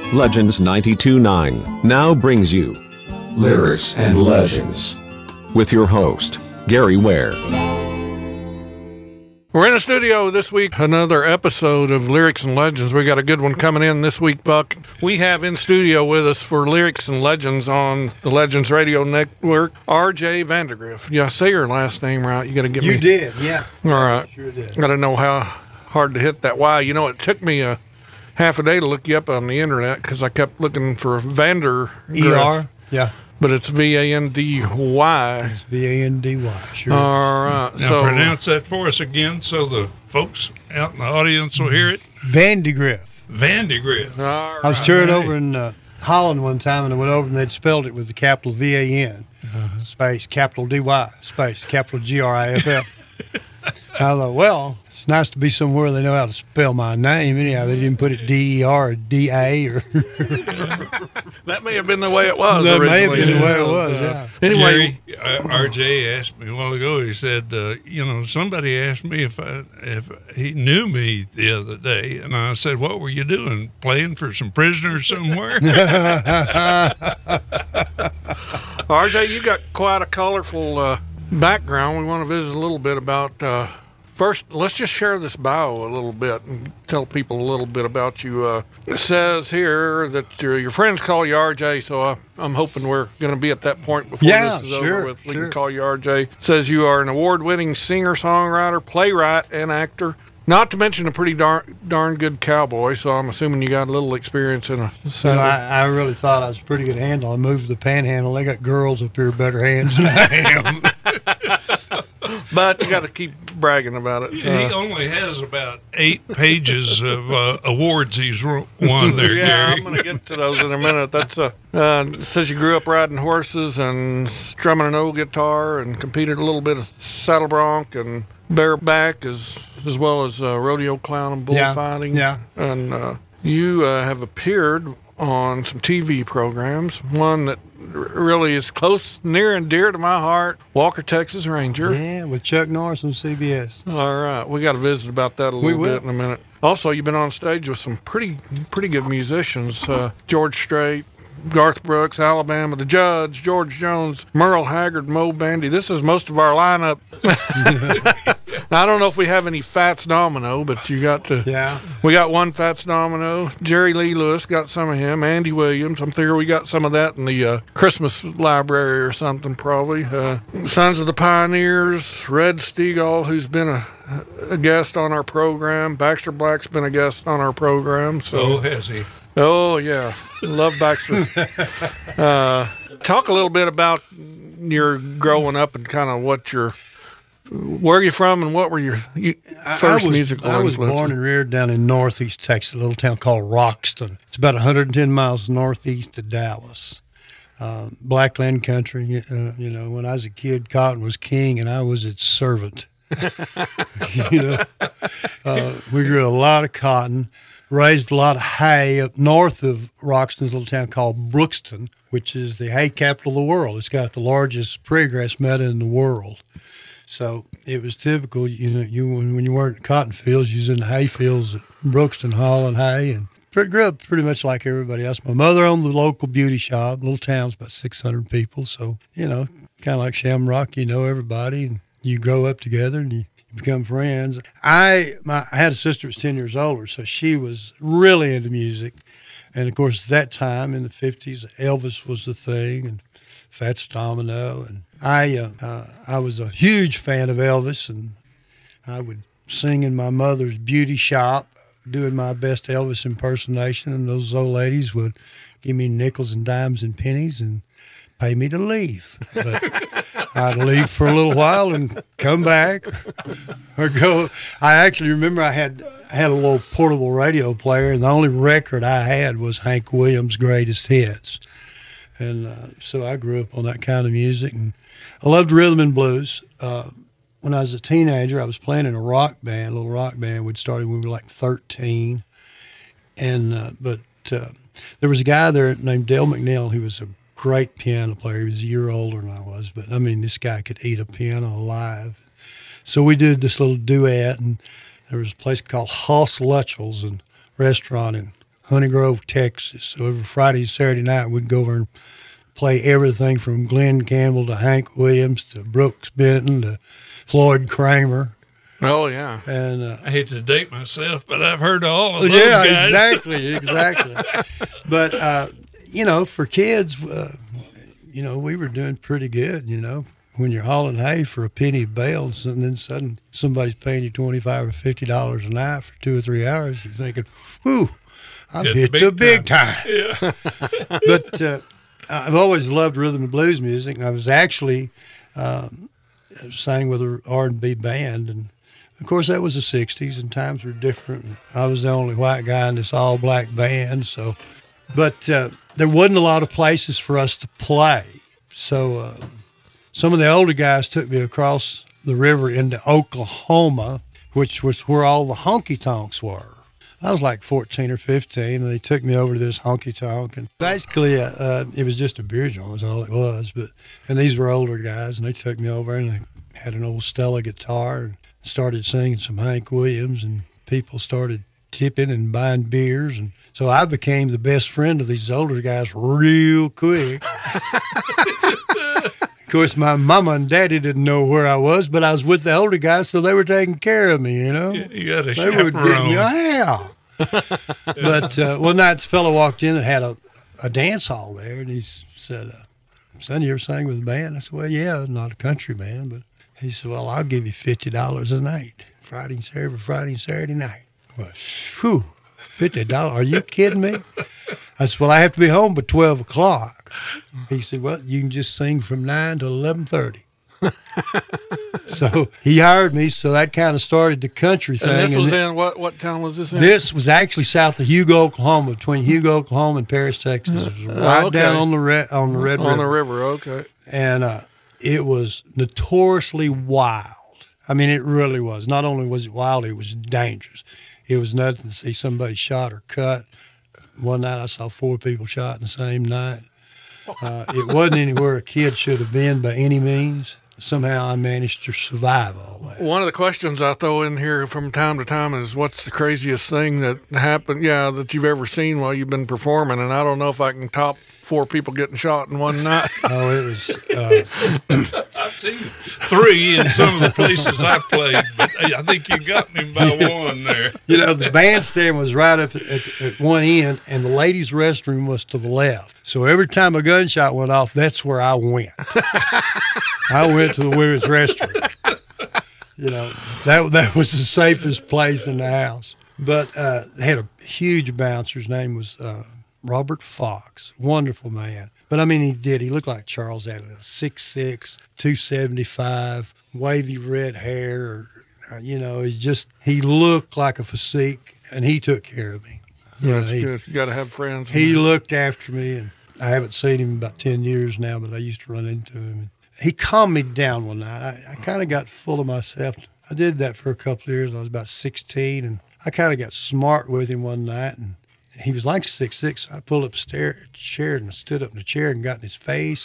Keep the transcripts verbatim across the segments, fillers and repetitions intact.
Legends ninety-two point nine now brings you Lyrics and Legends with your host, Gary Ware. We're in the studio this week, another episode of Lyrics and Legends. We got a good one coming in this week, Buck. We have in studio with us for Lyrics and Legends on the Legends Radio Network, R J Vandegrift. Yeah, I say your last name right. You got to get you me. You did, yeah. All right. Sure did. Got to know how hard to hit that Y. You know, it took me a half a day to look you up on the internet because I kept looking for Vander. E R? Yeah. But it's V A N D Y. It's V A N D Y, sure. All right. Now so, pronounce that for us again so the folks out in the audience will hear it. Vandegrift. Vandegrift. All right. I was touring over in uh, Holland one time, and I went over and they'd spelled it with the capital V A N, uh-huh. space, capital D Y, space, capital G R I F F. I thought, well, it's nice to be somewhere they know how to spell my name. Anyhow, they didn't put it D E R or D A or. That may have been the way it was. That originally. may have been the way it was, uh, yeah. Anyway, Gary, uh, R J asked me a while ago. He said, uh, you know, somebody asked me if I, if he knew me the other day, and I said, "What were you doing? Playing for some prisoners somewhere?" R J, you got quite a colorful uh, background. We want to visit a little bit about. Uh, First, let's just share this bio a little bit and tell people a little bit about you. Uh, it says here that your, your friends call you R J, so I, I'm hoping we're going to be at that point before yeah, this is sure, over with. We sure. can call you R J. It says you are an award-winning singer, songwriter, playwright, and actor. Not to mention a pretty darn, darn good cowboy, so I'm assuming you got a little experience in a you know, I, I really thought I was a pretty good handle. I moved to the Panhandle. They got girls up here better hands than I am. But you got to keep bragging about it. So. He only has about eight pages of uh, awards he's won there, yeah, Gary. I'm going to get to those in a minute. That's uh, uh, it says you grew up riding horses and strumming an old guitar and competed a little bit of saddle bronc and bareback as as well as uh, rodeo clown and bullfighting. Yeah, yeah. And uh, you uh, have appeared on some T V programs. One that really is close, near and dear to my heart, Walker, Texas Ranger. Yeah, with Chuck Norris on C B S. All right, we got to visit about that a little we bit in a minute. Also, you've been on stage with some pretty pretty good musicians, uh, George Strait, Garth Brooks, Alabama, The Judge, George Jones, Merle Haggard, Mo Bandy. This is most of our lineup. I don't know if we have any Fats Domino, but you got to. Yeah. We got one Fats Domino. Jerry Lee Lewis got some of him. Andy Williams. I'm thinking we got some of that in the uh, Christmas library or something, probably. Uh, Sons of the Pioneers, Red Steagall, who's been a, a guest on our program. Baxter Black's been a guest on our program. So. Oh, has he? Oh, yeah. Love Baxter. uh, talk a little bit about your growing up and kind of what your, where are you from and what were your you, first I was, musical I was influences? born and reared down in northeast Texas, a little town called Roxton. It's about one hundred ten miles northeast of Dallas. Uh, Blackland country. Uh, you know, when I was a kid, cotton was king and I was its servant. you know, uh, we grew a lot of cotton. Raised a lot of hay up north of Roxton's little town called Brookston, which is the hay capital of the world. It's got the largest prairie grass meadow in the world. So it was typical, you know, you when, when you weren't in cotton fields, you was in the hay fields at Brookston hauling hay and grew up pretty much like everybody else. My mother owned the local beauty shop. Little town's about six hundred people. So, you know, kind of like Shamrock, you know everybody and you grow up together and you become friends. I my I had a sister who was ten years older, so she was really into music. And, of course, at that time in the fifties, Elvis was the thing and Fats Domino. And I, uh, uh, I was a huge fan of Elvis, and I would sing in my mother's beauty shop doing my best Elvis impersonation, and those old ladies would give me nickels and dimes and pennies and pay me to leave. But I'd leave for a little while and come back or go. I actually remember I had I had a little portable radio player, and the only record I had was Hank Williams' Greatest Hits. And uh, so I grew up on that kind of music. And I loved rhythm and blues. Uh, when I was a teenager, I was playing in a rock band, a little rock band. We'd started when we were like thirteen. And uh, but uh, there was a guy there named Dale McNeil who was a great piano player. He was a year older than I was, but I mean, this guy could eat a piano alive. So we did this little duet, and there was a place called Hoss Luttrell's and restaurant in Honey Grove, Texas. So every Friday and Saturday night, we'd go over and play everything from Glenn Campbell to Hank Williams to Brooks Benton to Floyd Kramer. Oh, yeah. And uh, I hate to date myself, but I've heard all of those yeah, guys. exactly, exactly. But, uh, you know, for kids, uh, you know, we were doing pretty good, you know. When you're hauling hay for a penny a bale, and then suddenly somebody's paying you twenty-five or fifty dollars a night for two or three hours, you're thinking, whew, I've Hit hit the the big big time. Yeah. But uh, I've always loved rhythm and blues music, and I was actually um, sang with an R and B band, and of course that was the sixties, and times were different. I was the only white guy in this all-black band, so. But uh, there wasn't a lot of places for us to play, so uh, some of the older guys took me across the river into Oklahoma, which was where all the honky-tonks were. I was like fourteen or fifteen, and they took me over to this honky-tonk. And basically, uh, uh, it was just a beer joint was all it was. But And these were older guys, and they took me over, and they had an old Stella guitar and started singing some Hank Williams, and people started tipping and buying beers. And so I became the best friend of these older guys real quick. Of course, my mama and daddy didn't know where I was, but I was with the older guys, so they were taking care of me, you know. You got a They were getting me, chaperone. yeah. But uh, one night, this fellow walked in and had a, a dance hall there, and he said, uh, son, you ever sang with a band? I said, well, yeah, not a country band, but he said, well, I'll give you fifty dollars a night, Friday and Saturday, Friday and Saturday night. Well, whew, fifty dollars, are you kidding me? I said, well, I have to be home by twelve o'clock. He said, well, you can just sing from nine to eleven thirty. So he hired me, so that kind of started the country thing. And this was then, in, what, what town was this in? This was actually south of Hugo, Oklahoma, between Hugo, Oklahoma and Paris, Texas. It was right Oh, okay. down on the, Red, on the Red On River. the river, okay. And uh, it was notoriously wild. I mean, it really was. Not only was it wild, it was dangerous. It was nothing to see somebody shot or cut. One night I saw four people shot in the same night. Uh, it wasn't anywhere a kid should have been by any means. Somehow I managed to survive all that. One of the questions I throw in here from time to time is, what's the craziest thing that happened, yeah, that you've ever seen while you've been performing? And I don't know if I can top four people getting shot in one night. Oh, it was. Uh, I've seen three in some of the places I've played, but I think you got me by one there. you know, the bandstand was right up at, at one end, and the ladies' restroom was to the left. So every time a gunshot went off, that's where I went. I went to the women's restroom. You know, that that was the safest place in the house. But uh, they had a huge bouncer. His name was uh, Robert Fox. Wonderful man. But, I mean, he did. He looked like Charles Atlas, six six, two seventy-five, wavy red hair. Uh, you know, he just, he looked like a physique, and he took care of me. You know, That's he, good. You got to have friends. He looked after me, and I haven't seen him in about ten years now, but I used to run into him. He calmed me down one night. I, I kind of got full of myself. I did that for a couple of years. I was about sixteen, and I kind of got smart with him one night, and he was like six six. So I pulled up a stair, chair and stood up in the chair and got in his face.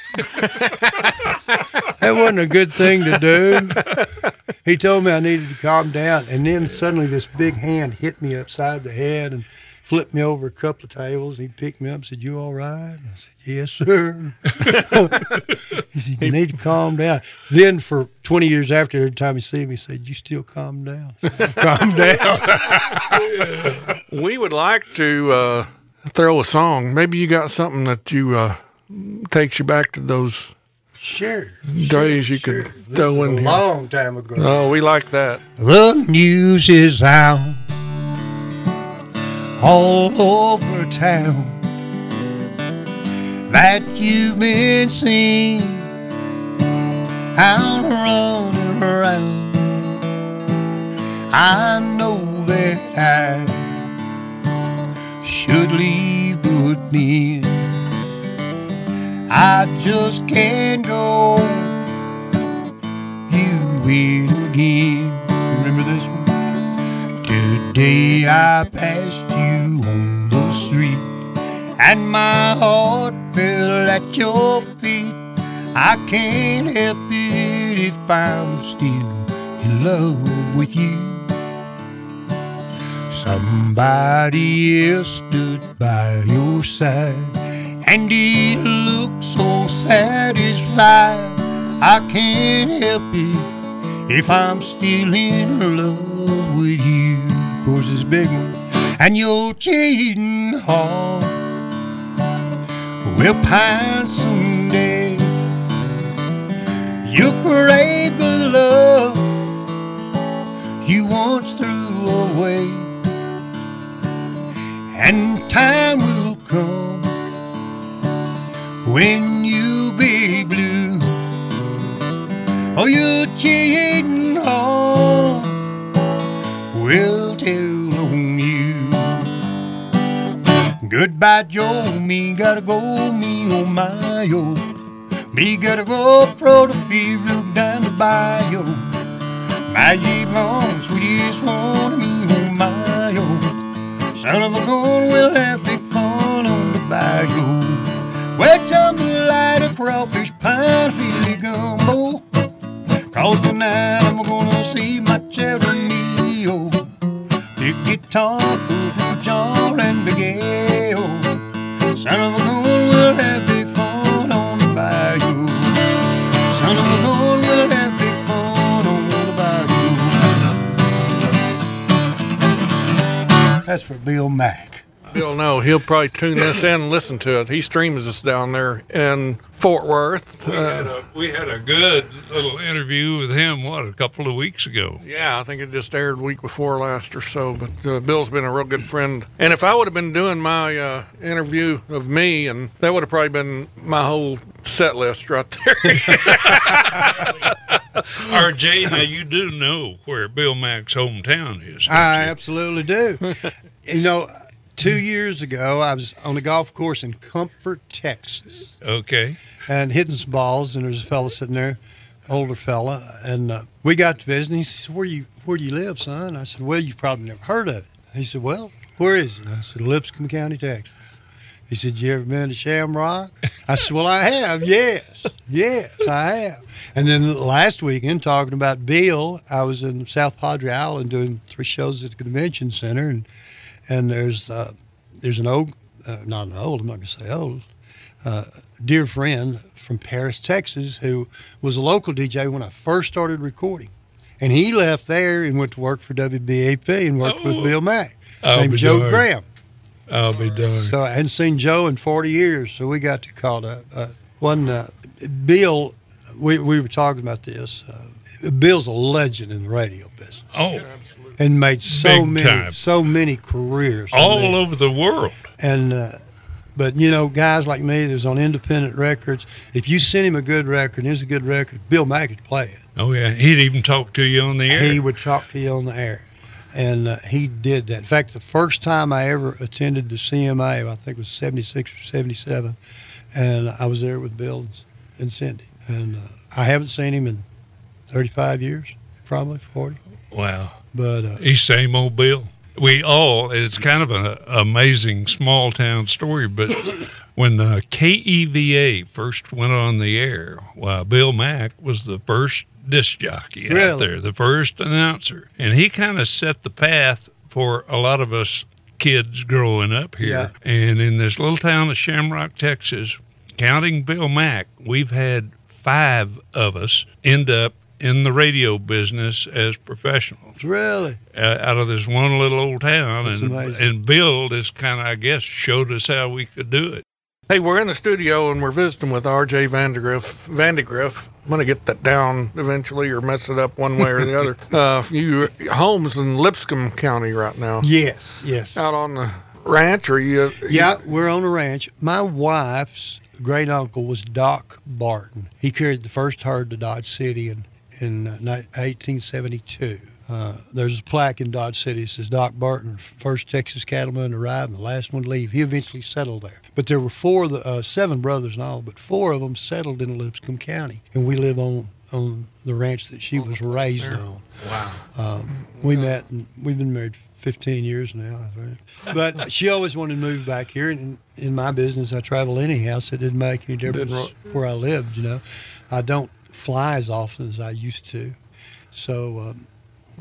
That wasn't a good thing to do. He told me I needed to calm down, and then suddenly this big hand hit me upside the head and flipped me over a couple of tables. He picked me up and said, "You all right?" I said, "Yes, sir." He said, "You need to calm down." Then for twenty years after, every time he see me, he said, "You still calm down." I said, "Calm down." We would like to uh, throw a song. Maybe you got something that you uh, takes you back to those Sure. days you sure. could This throw was in a here. long time ago. Oh, we like that. The news is out all over town that you've been seen out running around. I know that I should leave, but then I just can't go. You will again. Remember this one? Today I passed you on the street, and my heart fell at your feet. I can't help it if I'm still in love with you. Somebody else stood by your side, and he looked so satisfied. I can't help it if I'm still in love with you. Of course, it's big one. And your cheating heart will pine someday. You'll crave the love you once threw away, and time will come when you be blue. Oh, your cheating heart will tell on you. Goodbye, Joe, me gotta go, me oh my oh. Me gotta go, pro to be look down the bayou. My Yvonne, sweetest one, me oh my oh. Son of a gun, we'll have big fun on the bayou. Well, jambalaya, crawfish, pine, Philly gumbo. Cause tonight I'm gonna see my children meal. Big guitar, for John and Big Al. Son of a gun, we'll have big fun on the bayou. Son of a gun, we'll have big fun on the bayou. That's for Bill Mack. Bill, no, he'll probably tune this in and listen to it. He streams us down there in Fort Worth. We, uh, had, a, we had a good little interview with him, what, a couple of weeks ago? Yeah, I think it just aired week before last or so. But uh, Bill's been a real good friend. And if I would have been doing my uh, interview of me, and that would have probably been my whole set list right there. R J, now you do know where Bill Mack's hometown is. I you? absolutely do. You know, two years ago, I was on a golf course in Comfort, Texas. Okay. And hitting some balls, and there's a fella sitting there, older fella, and uh, we got to visit, and he said, where you, where do you live, son? I said, well, you've probably never heard of it. He said, well, where is it? I said, Lipscomb County, Texas. He said, you ever been to Shamrock? I said, well, I have, yes. Yes, I have. And then last weekend, talking about Bill, I was in South Padre Island doing three shows at the convention center, and and there's uh, there's an old, uh, not an old, I'm not going to say old, uh, dear friend from Paris, Texas, who was a local D J when I first started recording. And he left there and went to work for W B A P and worked oh, with Bill Mack, named Joe darn. Graham. I'll be darned. So I hadn't seen Joe in forty years, so we got to call up. Uh, one, uh, Bill, we, we were talking about this. Uh, Bill's a legend in the radio business. Oh, yeah, absolutely. And made so Big many, time. so many careers. All over the world. And, uh, but, you know, guys like me that's on independent records, if you send him a good record and it's a good record, Bill Mack could play it. Oh, yeah. He'd even talk to you on the air. He would talk to you on the air. And uh, he did that. In fact, the first time I ever attended the C M A, I think it was seventy-six or seventy-seven, and I was there with Bill and Cindy. And uh, I haven't seen him in thirty-five years, probably forty. Wow. But uh, he's same old Bill. We all, it's kind of an amazing small town story, but when uh, K E V A first went on the air, well, Bill Mack was the first disc jockey really? out there, the first announcer. And he kind of set the path for a lot of us kids growing up here. Yeah. And in this little town of Shamrock, Texas, counting Bill Mack, we've had five of us end up in the radio business as professionals. Really? Uh, out of this one little old town. That's and amazing. And Bill just kind of, I guess, showed us how we could do it. Hey, we're in the studio and we're visiting with R J Vandegrift. Vandegrift. I'm going to get that down eventually or mess it up one way or the other. Uh, you homes in Lipscomb County right now. Yes, yes. Out on the ranch, or you? Yeah, we're on a ranch. My wife's great uncle was Doc Barton. He carried the first herd to Dodge City in in uh, eighteen seventy-two. Uh, there's a plaque in Dodge City that says Doc Barton, first Texas cattleman to arrive and the last one to leave. He eventually settled there. But there were four, of the, uh, seven brothers and all, but four of them settled in Lipscomb County. And we live on, on the ranch that she was raised on. Wow. Um, we met, and we've been married fifteen years now, I think. But she always wanted to move back here. And in my business, I travel anyhow, so it didn't make any difference Didn't. where I lived, you know. I don't fly as often as I used to. So, um,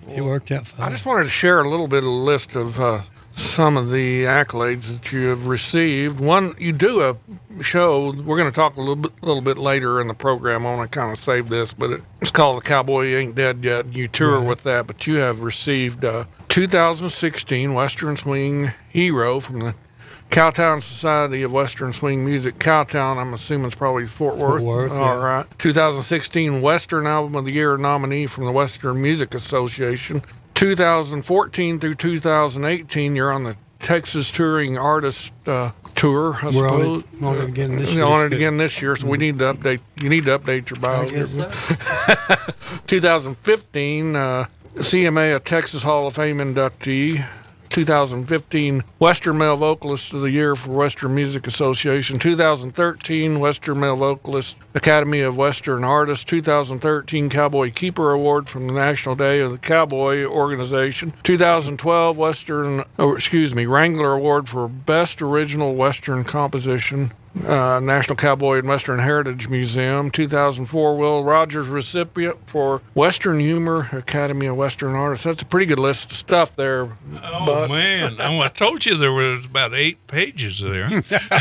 it worked out fine. I just wanted to share a little bit of a list of uh, some of the accolades that you have received. One, you do a show. We're going to talk a little bit, little bit later in the program. I want to kind of save this, but it, it's called "The Cowboy Ain't Dead Yet." You tour Right. with that, but you have received uh, two thousand sixteen Western Swing Hero from the Cowtown Society of Western Swing Music. Cowtown, I'm assuming it's probably Fort Worth. Fort Worth, All yeah. right. two thousand sixteen Western Album of the Year nominee from the Western Music Association. two thousand fourteen through two thousand eighteen, you're on the Texas Touring Artist uh, Tour, I We're suppose. on it, on it again this You're year. on it again this year, so we need to update. You need to update your bio. I guess so. two thousand fifteen, uh, C M A, a Texas Hall of Fame inductee. two thousand fifteen Western Male Vocalist of the Year for Western Music Association. two thousand thirteen Western Male Vocalist Academy of Western Artists. two thousand thirteen Cowboy Keeper Award from the National Day of the Cowboy Organization. two thousand twelve Western, oh, excuse me, Wrangler Award for Best Original Western Composition. Uh, National Cowboy and Western Heritage Museum. two thousand four Will Rogers recipient for Western Humor Academy of Western Artists. That's a pretty good list of stuff there. Oh, Bud. man. Oh, I told you there was about eight pages there.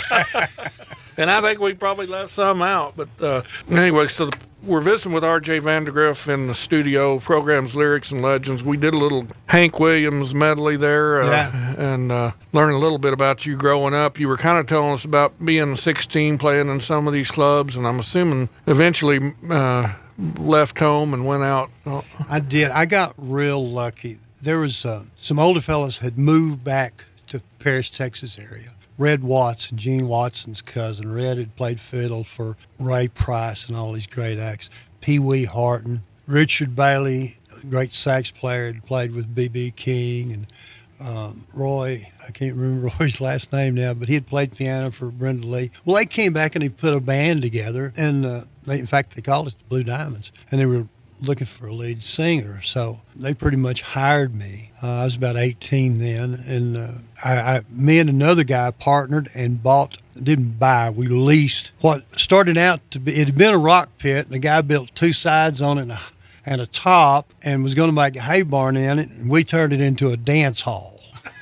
And I think we probably left some out. But uh, anyway, so the, we're visiting with R J Vandergriff in the studio, programs, lyrics, and legends. We did a little Hank Williams medley there uh, Yeah. and uh, learned a little bit about you growing up. You were kind of telling us about being sixteen, playing in some of these clubs, and I'm assuming eventually uh, left home and went out. Uh, I did. I got real lucky. There was uh, some older fellas had moved back to Paris, Texas area. Red Watson, Gene Watson's cousin. Red had played fiddle for Ray Price and all these great acts. Pee Wee Harton, Richard Bailey, great sax player, had played with B B King, and um, Roy, I can't remember Roy's last name now, but he had played piano for Brenda Lee. Well, they came back and they put a band together, and uh, they, in fact, they called it the Blue Diamonds, and they were looking for a lead singer, so they pretty much hired me. Uh, I was about eighteen then, and uh, I, I, me and another guy partnered and bought, didn't buy, we leased what started out to be, it had been a rock pit, and the guy built two sides on it and a, and a top, and was going to make a hay barn in it, and we turned it into a dance hall.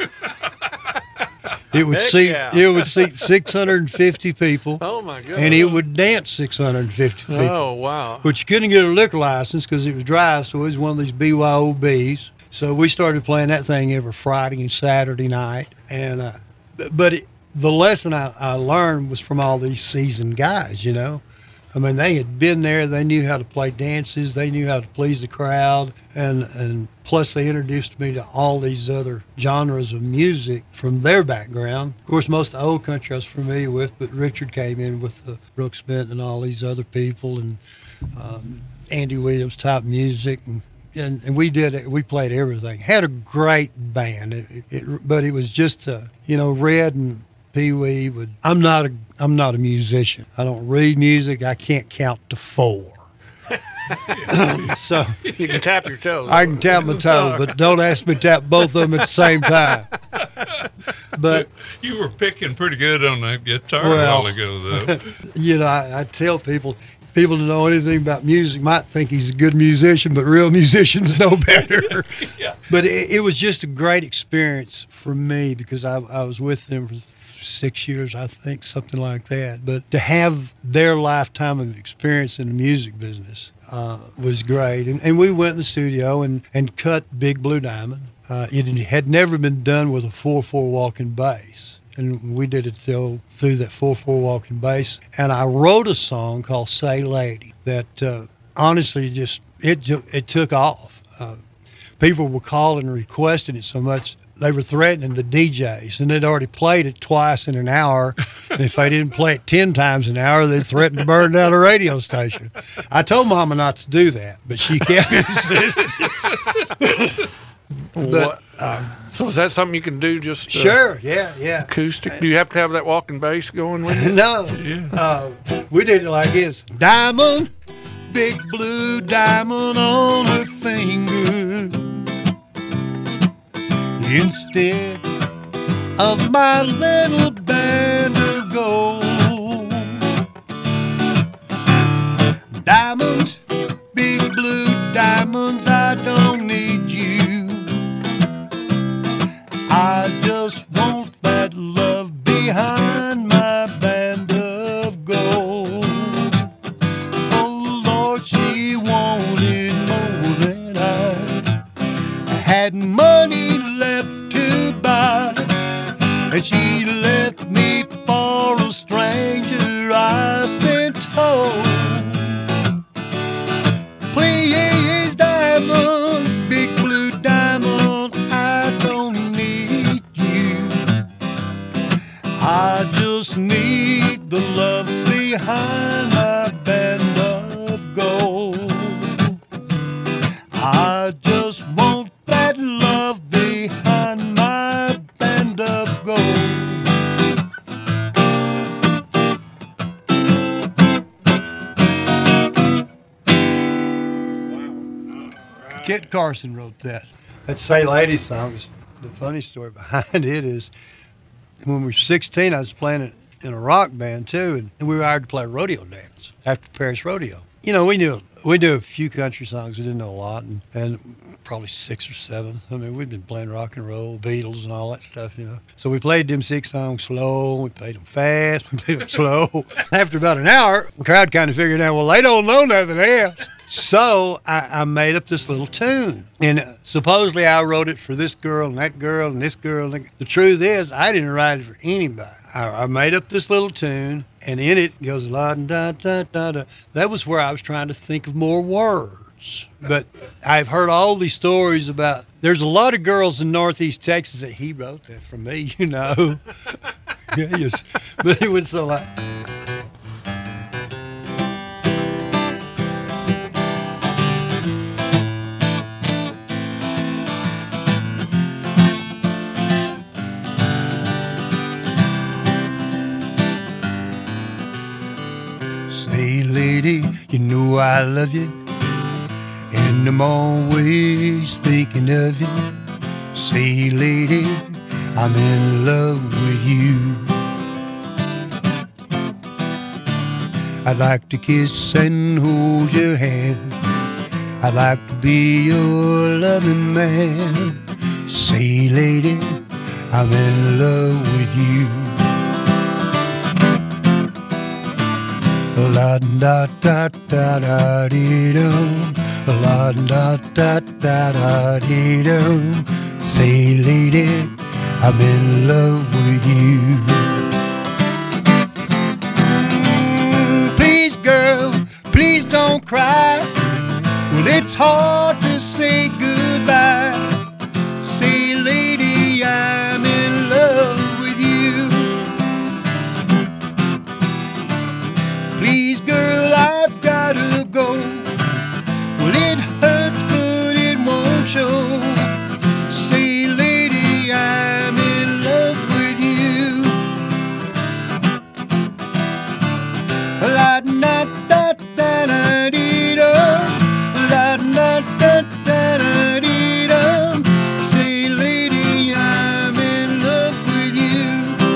It would Heck seat yeah. it would seat six hundred fifty people, oh, my goodness. and it would dance six hundred fifty people. Oh, wow. But you couldn't get a liquor license because it was dry, so it was one of these B Y O Bs. So we started playing that thing every Friday and Saturday night. And uh, but it, the lesson I, I learned was from all these seasoned guys, you know. I mean, they had been there. They knew how to play dances. They knew how to please the crowd. And, and plus, they introduced me to all these other genres of music from their background. Of course, most of the old country I was familiar with, but Richard came in with the Brooks Benton and all these other people, and um, Andy Williams type music. And, and, and we did it. We played everything. Had a great band, it, it, but it was just, uh, you know, Red and Pee Wee would. I'm not a. I'm not a musician. I don't read music. I can't count to four. So You can tap your toes. I can tap my toe, but don't ask me to tap both of them at the same time. But You were picking pretty good on that guitar Well. a while ago, though. you know, I, I tell people. People that know anything about music might think he's a good musician, but real musicians know better. Yeah. But it, it was just a great experience for me because I, I was with them for six years, I think, something like that. But to have their lifetime of experience in the music business uh, was great. And, and we went in the studio and, and cut Big Blue Diamond. Uh, it had never been done with a four four walking bass. And we did it till, through that four four walking bass. And I wrote a song called Say Lady that uh, honestly just, it ju- it took off. Uh, people were calling and requesting it so much, they were threatening the D Js. And they'd already played it twice in an hour. And if they didn't play it ten times an hour, they threatened to burn down a radio station. I told Mama not to do that, but she kept insisting. What, uh, so is that something you can do just uh, Sure, yeah, yeah. acoustic? Do you have to have that walking bass going with you? No, uh, we did it like this. Diamond, big blue diamond on her finger. Instead of my little band of gold. Diamonds, big blue diamonds, I don't need you. behind my band of gold. Oh Lord, she wanted more than I. I had money left to buy, and she left me for a stranger, I've been told. Please, diamond, big blue diamond, I don't need you. I just need the love behind my band of gold. I just want that love behind my band of gold. Kit Carson wrote that. That Say Lady song, the funny story behind it is when we were sixteen, I was playing it in a rock band too, and we were hired to play a rodeo dance after Parish Rodeo. You know, we knew we knew a few country songs. We didn't know a lot, and, and probably six or seven. I mean, we'd been playing rock and roll, Beatles, and all that stuff, you know. So we played them six songs slow. We played them fast. We played them slow. After about an hour, the crowd kind of figured out, well, they don't know nothing else. So I, I made up this little tune, and supposedly I wrote it for this girl and that girl and this girl. And the truth is, I didn't write it for anybody. I, I made up this little tune, and in it goes la da da da da. That was where I was trying to think of more words. But I've heard all these stories about. There's a lot of girls in Northeast Texas that he wrote that for me, you know. Yes, but it was so like. Say, lady, you know I love you, and I'm always thinking of you. Say, lady, I'm in love with you. I'd like to kiss and hold your hand. I'd like to be your loving man. Say, lady, I'm in love with you. La da da da da dee dum, la da da da da dee dum. Say, lady, I'm in love with you. Mm, please, girl, please don't cry. Well, it's hard to say goodbye. Say, lady, I'm in love with you. Please, girl, I've gotta go. Well, it hurts, but it won't show. Say, lady, I'm in love with you. La da da da da dee da, la da da da da dee da. Say, lady, I'm in love with you.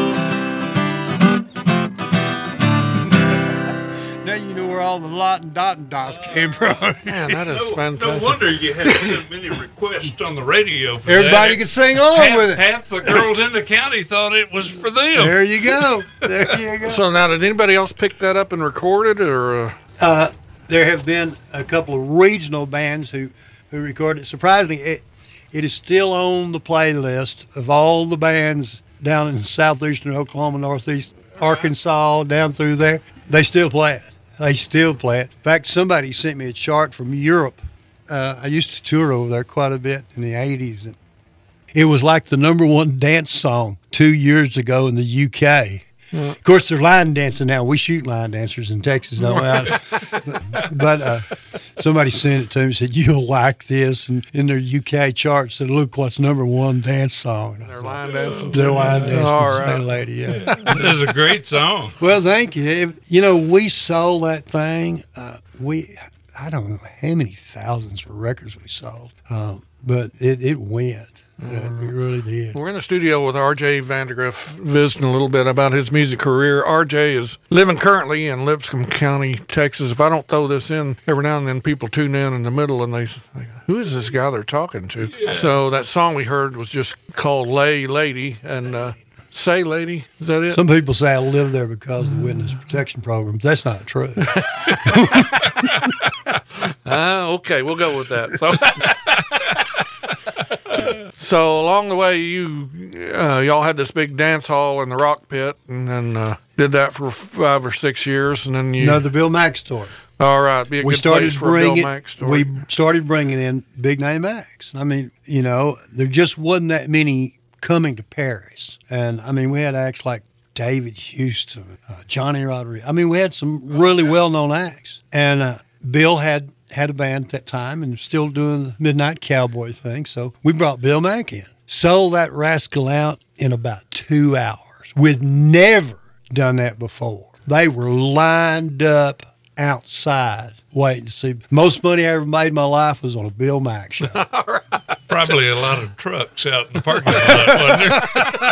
Now you know where all the lot and dot and dots came from. Man, that is No, fantastic. no wonder you had so many requests on the radio for Everybody that. could sing along half, with it. Half the girls in the county thought it was for them. There you go. There you go. So now, did anybody else pick that up and record it, or? Uh, Uh, there have been a couple of regional bands who, who recorded it. Surprisingly, it, it is still on the playlist of all the bands down in southeastern Oklahoma, northeast Arkansas, down through there. They still play it. They still play it. In fact, somebody sent me a chart from Europe. Uh, I used to tour over there quite a bit in the eighties. And it was like the number one dance song two years ago in the U K. Of course, they're line dancing now. We shoot line dancers in Texas, don't we? but but uh, somebody sent it to me and said, you'll like this. And in their U K charts, said, look what's number one dance song. And I they're thought, line dancing. They're line dancing. All Say, right. lady, yeah. It was a great song. Well, thank you. It- you know, we sold that thing. Uh, we, I don't know how many thousands of records we sold, um, but it, it went. Yeah, it really did. We're in the studio with R J Vandergriff, visiting a little bit about his music career. R J is living currently in Lipscomb County, Texas. If I don't throw this in, every now and then people tune in in the middle and they say, who is this guy they're talking to? Yeah. So that song we heard was just called Lay Lady. And uh, Say Lady. Is that it? Some people say I live there because of the witness protection program. That's not true. Uh, okay, we'll go with that. So, so along the way, you uh, y'all had this big dance hall in the Rock Pit, and then uh, did that for five or six years, and then you. No, the Bill Mack story. All right, be a we good started place for bringing, a Bill Mack story. We started bringing in big name acts. I mean, you know, there just wasn't that many coming to Paris, and I mean, we had acts like David Houston, uh, Johnny Rodriguez. I mean, we had some really well known acts, and uh, Bill had. had a band at that time and still doing the Midnight Cowboy thing. So we brought Bill Mack in. Sold that rascal out in about two hours. We'd never done that before. They were lined up outside waiting to see. Most money I ever made in my life was on a Bill Mack show. Probably a lot of trucks out in the parking lot,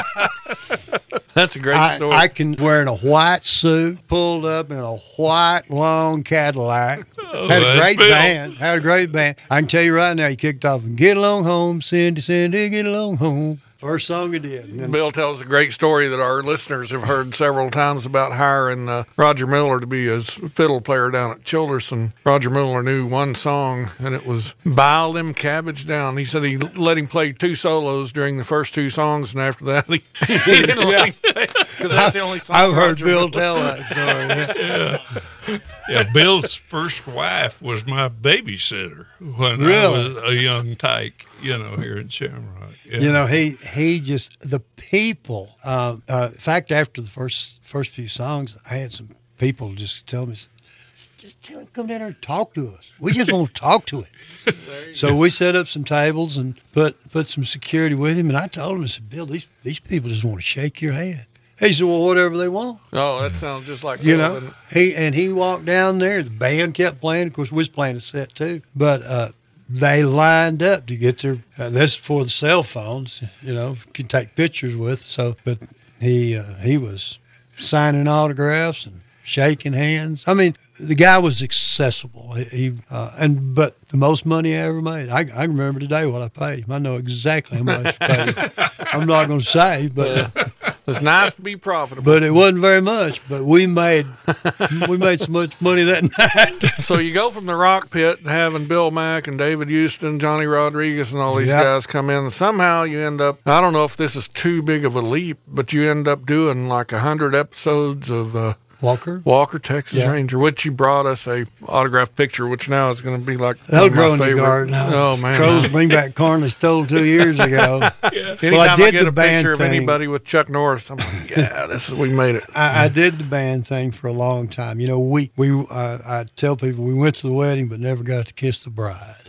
wasn't there? That's a great I, story. I can wearing a white suit, pulled up in a white long Cadillac. Oh, had a that's great Bill. band. Had a great band. I can tell you right now, he kicked off and get along home, Cindy, Cindy, get along home. First song he did. And then, Bill tells a great story that our listeners have heard several times about hiring uh, Roger Miller to be his fiddle player down at Childress. And Roger Miller knew one song, and it was "Bile Them Cabbage Down." He said he let him play two solos during the first two songs, and after that, he, he didn't let him play because that's the only song. I've heard Roger Bill Miller- tell that story. Yeah. Yeah, Bill's first wife was my babysitter when Really? I was a young tyke, you know, here in Shamrock. Yeah. You know, he he just the people. Uh, uh, in fact, after the first first few songs, I had some people just tell me, "Just tell him come down there and talk to us. We just want to talk to him." So we set up some tables and put put some security with him, and I told him, I said, "Bill, these these people just want to shake your hand." He said, "Well, whatever they want." Oh, that sounds just like You Bill, know, doesn't it? he and he walked down there. The band kept playing. Of course, we was playing a set too, but uh, they lined up to get their. Uh, this before the cell phones, you know, you can take pictures with. So, but he uh, he was signing autographs and shaking hands. I mean, the guy was accessible. He, he uh, and but the most money I ever made. I, I remember today what I paid him. I know exactly how much I paid him. I'm not going to say, but. Uh, It's nice to be profitable. But it wasn't very much. But we made we made so much money that night. So you go from the Rock Pit having Bill Mack and David Houston, Johnny Rodriguez, and all these Yep. guys come in, and somehow you end up, I don't know if this is too big of a leap, but you end up doing like a hundred episodes of uh, Walker, Walker, Texas Yeah. Ranger, which you brought us a autographed picture, which now is going to be like that'll one of my grow in the favorite- garden. Oh man! Crows bring back corn they stole two years ago. Anytime Well, I I, did get the a band picture of thing. anybody with Chuck Norris, I'm like, yeah, this is we made it. I, I did the band thing for a long time. You know, we we uh, I tell people we went to the wedding but never got to kiss the bride.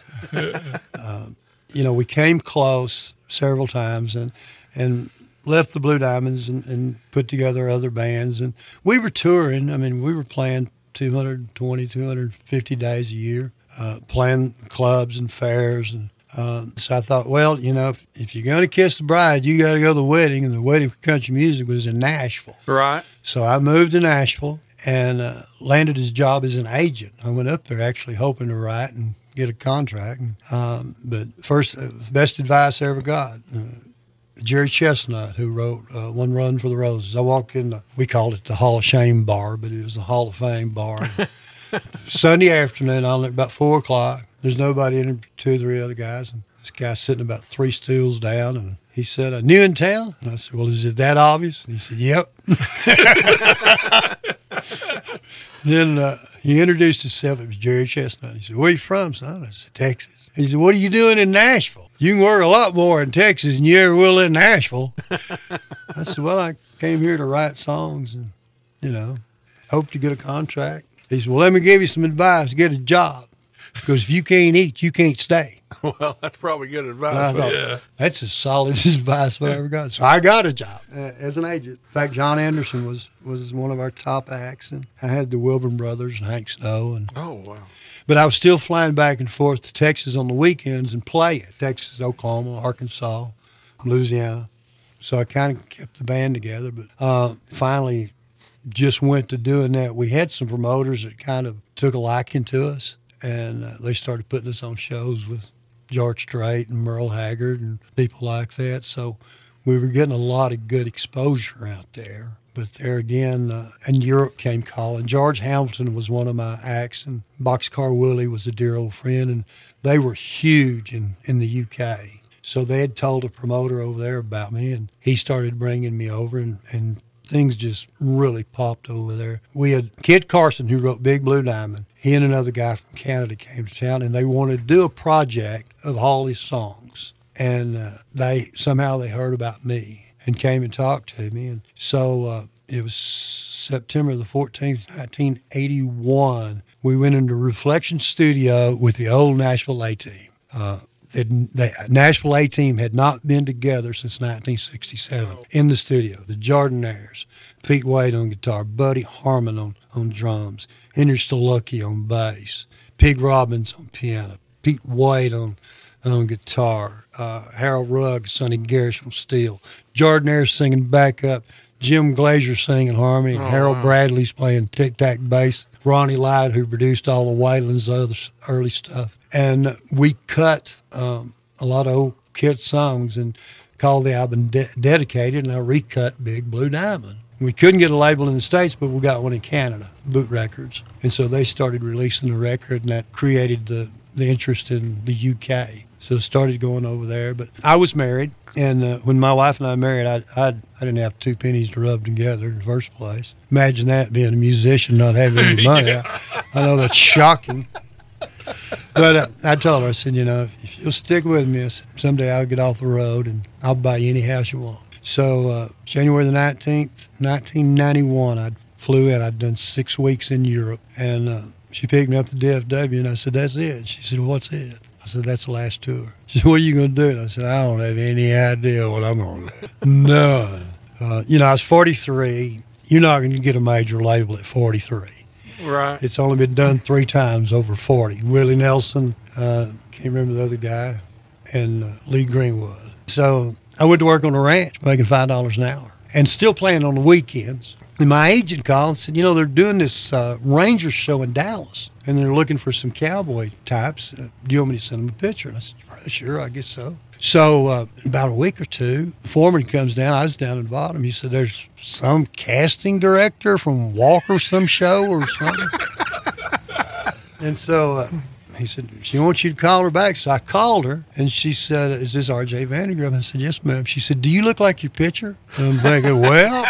um, you know, we came close several times and and left the Blue Diamonds and, and put together other bands, and we were touring. I mean, we were playing two hundred twenty, two hundred fifty days a year, uh, playing clubs and fairs. And um, so I thought, well, you know, if, if you're going to kiss the bride, you got to go to the wedding, and the wedding for country music was in Nashville. Right. So I moved to Nashville and uh, landed his job as an agent. I went up there actually hoping to write and get a contract. Um, but first, uh, best advice I ever got. Uh, Jerry Chestnut, who wrote uh, One Run for the Roses. I walked in the, we called it the Hall of Shame bar, but it was the Hall of Fame bar. Sunday afternoon, I looked about four o'clock. There's nobody in it, two or three other guys. And this guy sitting about three stools down, and he said, "Uh, new in town?" And I said, "Well, is it that obvious?" And he said, "Yep." Then uh, he introduced himself. It was Jerry Chestnut. He said, "Where you from, son?" I said, "Texas." He said, "What are you doing in Nashville? You can work a lot more in Texas than you ever will in Nashville." I said, "Well, I came here to write songs and, you know, hope to get a contract." He said, "Well, let me give you some advice. Get a job. Because if you can't eat, you can't stay." Well, that's probably good And I advice. thought, Yeah. that's as solid advice I ever got. So I got a job uh, as an agent. In fact, John Anderson was, was one of our top acts, and I had the Wilburn Brothers and Hank Snow. And Oh wow. But I was still flying back and forth to Texas on the weekends and playing. Texas, Oklahoma, Arkansas, Louisiana. So I kind of kept the band together. But uh, finally just went to doing that. We had some promoters that kind of took a liking to us, and uh, they started putting us on shows with George Strait and Merle Haggard and people like that. So we were getting a lot of good exposure out there. But there again, uh, and Europe came calling. George Hamilton was one of my acts, and Boxcar Willie was a dear old friend, and they were huge in, in the U K. So they had told a promoter over there about me, and he started bringing me over, and, and things just really popped over there. We had Kid Carson, who wrote Big Blue Diamond. He and another guy from Canada came to town, and they wanted to do a project of all his songs. And uh, they somehow they heard about me and came and talked to me. And so uh, it was September the fourteenth, nineteen eighty-one. We went into Reflection Studio with the old Nashville A-Team. Uh, the Nashville A-Team had not been together since nineteen sixty-seven in the studio. The Jordanaires, Pete Wade on guitar, Buddy Harmon on, on drums, Henry Stolucky on bass, Pig Robbins on piano, Pete Wade on on guitar, uh, Harold Rugg, Sonny Garish on steel, Jordanaire singing backup, Jim Glazier singing harmony, and oh, Harold wow. Bradley's playing tic-tac bass, Ronnie Lyon, who produced all of Waylon's other early stuff. And we cut um, a lot of old kid songs and called the album De- Dedicated, and I recut Big Blue Diamond. We couldn't get a label in the States, but we got one in Canada, Boot Records. And so they started releasing the record, and that created the, the interest in the U K. So started going over there. But I was married, and uh, when my wife and I married, I, I I didn't have two pennies to rub together in the first place. Imagine that, being a musician, not having any money. I, I know that's shocking. But uh, I told her, I said, you know, if you'll stick with me, I said, someday I'll get off the road, and I'll buy you any house you want. So uh, January the nineteenth, nineteen ninety-one, I flew in. I'd done six weeks in Europe, and uh, she picked me up to D F W, and I said, that's it. She said, what's it? I said, that's the last tour. She said, what are you going to do? And I said, I don't have any idea what I'm going to do. None. Uh, you know, I was forty-three. You're not going to get a major label at forty-three. Right. It's only been done three times over forty. Willie Nelson, uh, can't remember the other guy, and uh, Lee Greenwood. So I went to work on a ranch making five dollars an hour and still playing on the weekends. And my agent called and said, you know, they're doing this uh, Ranger show in Dallas, and they're looking for some cowboy types. Uh, do you want me to send them a picture? And I said, sure, I guess so. So uh, about a week or two, the foreman comes down. I was down at the bottom. He said, there's some casting director from Walker some show or something. And so uh, he said, she wants you to call her back. So I called her, and she said, is this R J Vandegrift? I said, yes, ma'am. She said, do you look like your picture? And I'm thinking, well,